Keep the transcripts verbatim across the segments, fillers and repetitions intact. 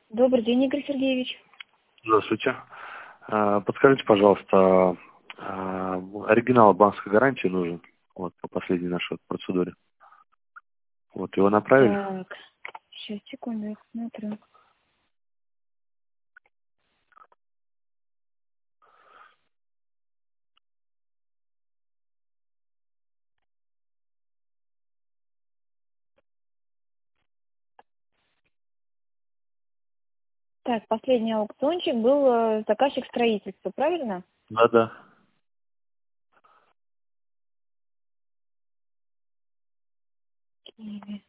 Добрый день, Игорь Сергеевич. Здравствуйте. А, Подскажите, пожалуйста, а, оригинал банковской гарантии нужен вот, по последней нашей вот процедуре. Вот его направили? Так, сейчас, секунду, я смотрю. Так, последний аукциончик был э, заказчик строительства, правильно? Да-да. Киви.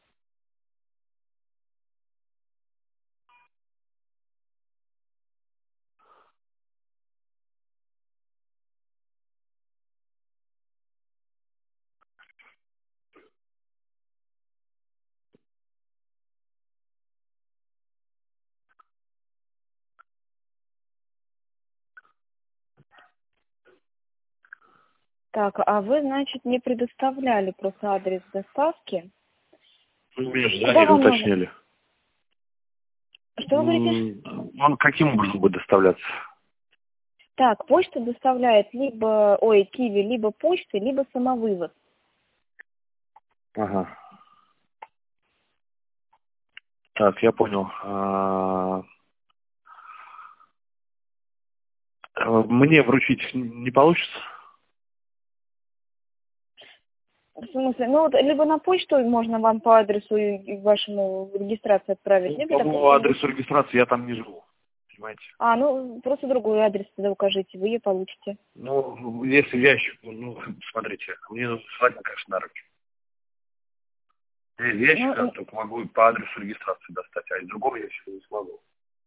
Так, а вы, значит, не предоставляли просто адрес доставки? Ну, меня же Куда звонили, вам нужно? уточнили. Что вы говорите? М, Он каким образом будет доставляться? Так, почта доставляет либо, ой, Киви, либо почтой, либо самовывоз. Ага. Так, я понял. А, а, Мне вручить не получится? В смысле, ну, вот либо на почту можно вам по адресу и и вашему регистрации отправить, Ну, либо, по допустим, вы... адресу регистрации я там не живу. Понимаете? А, ну, просто другой адрес тогда укажите, вы ее получите. Ну, если ящик, ну, смотрите, мне нужно сегодня, конечно, на руки. Из ящика Ну, только могу по адресу регистрации достать, а из другого ящика не смогу.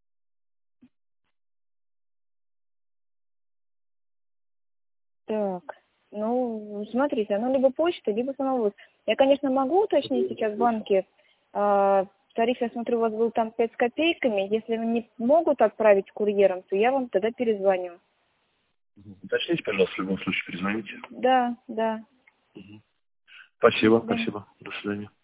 так, ну, смотрите, оно либо почта, либо самовывоз. Я, конечно, могу уточнить сейчас в банке. а, Тариф, я смотрю, у вас был там пять с копейками. Если они не могут отправить курьером, то я вам тогда перезвоню. Уточните, пожалуйста, в любом случае перезвоните. Да, да. Мгм. До Спасибо, свидания. спасибо. До свидания.